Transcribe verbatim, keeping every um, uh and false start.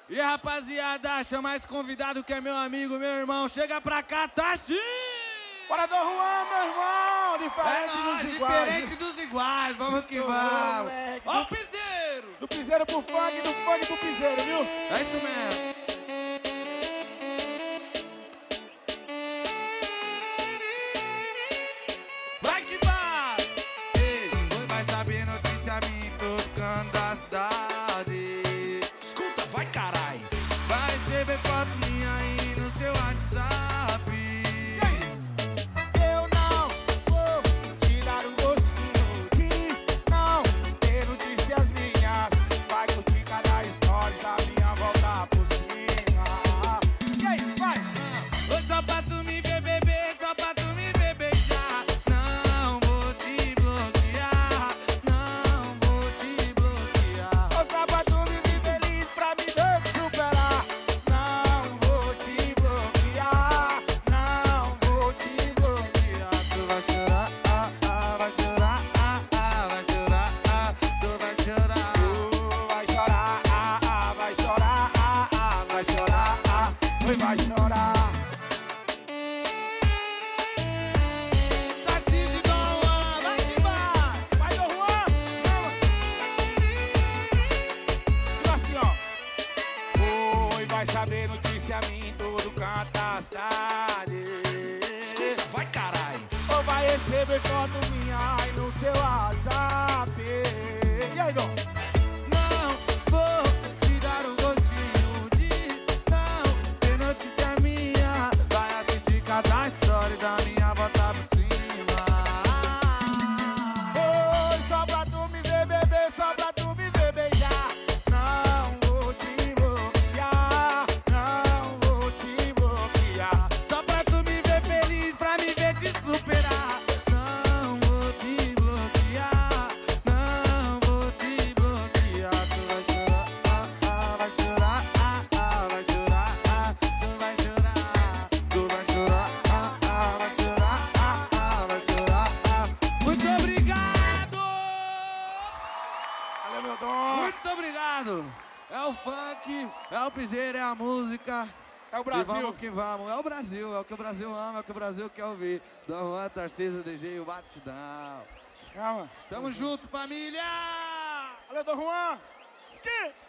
E rapaziada, chama esse convidado que é meu amigo, meu irmão. Chega pra cá, Tachi! Bora do Juan, meu irmão! Diferente é dos nóis, iguais. Diferente dos iguais, vamos que Estourou, vamos. moleque. Ó o piseiro! Do piseiro pro funk, do funk pro piseiro, viu? É isso mesmo. Vai que vai! Ei, hoje vai saber notícia minha em todo canto da cidade. Escuta, vai carai. Vai receber foto minha aí no seu WhatsApp. E aí? Eu não vou te dar um gostinho de não ter notícias minhas. Vai curtir cada stories da minha volta por cima. E aí, vai! Oi, só pra tu me ver beber, só pra tu me ver beijar. Não vou te bloquear, não vou te bloquear. Ô, só pra tu me ver feliz, pra me ver te superar. Não vou te bloquear, não vou te bloquear. Tu vai chorar, ah, ah, vai chorar, ah, ah, vai chorar, ah, tu vai chorar. Tu vai chorar, ah, ah, vai chorar, ah, ah, vai chorar, ah, tu vai chorar. Tarcísio Dom Juan, vai que vai. Vai, Dom Juan, chama. Diga assim, ó. Oi, vai saber notícia minha em todo canto da cidade. Escuta, vai carai. Ou vai receber foto minha aí no seu WhatsApp. E aí, Dom? Não vou te dar um gostinho de não ter notícia minha. Vai assistir cada story da minha volta por cima. Oi, só pra tu me ver beber, só pra tu me ver beijar. Não vou te bloquear, não vou te bloquear. Só pra tu me ver feliz, pra me ver te superar. Não vou te bloquear, não vou te bloquear. Tu vai chorar, ah, ah, vai chorar, ah, ah, vai chorar, ah, tu vai chorar. Tu vai chorar, ah, ah, vai chorar, ah, ah, vai chorar, ah. Muito obrigado! Valeu, meu Dom. Muito obrigado! É o funk, é o piseiro, é a música. É o E Brasil. vamos que vamos. É o Brasil, é o que o Brasil ama, é o que o Brasil quer ouvir. Dom Juan, Tarcísio, D J, o Batidão. Chama. Tamo junto, família! Valeu, Dom Juan. Skip.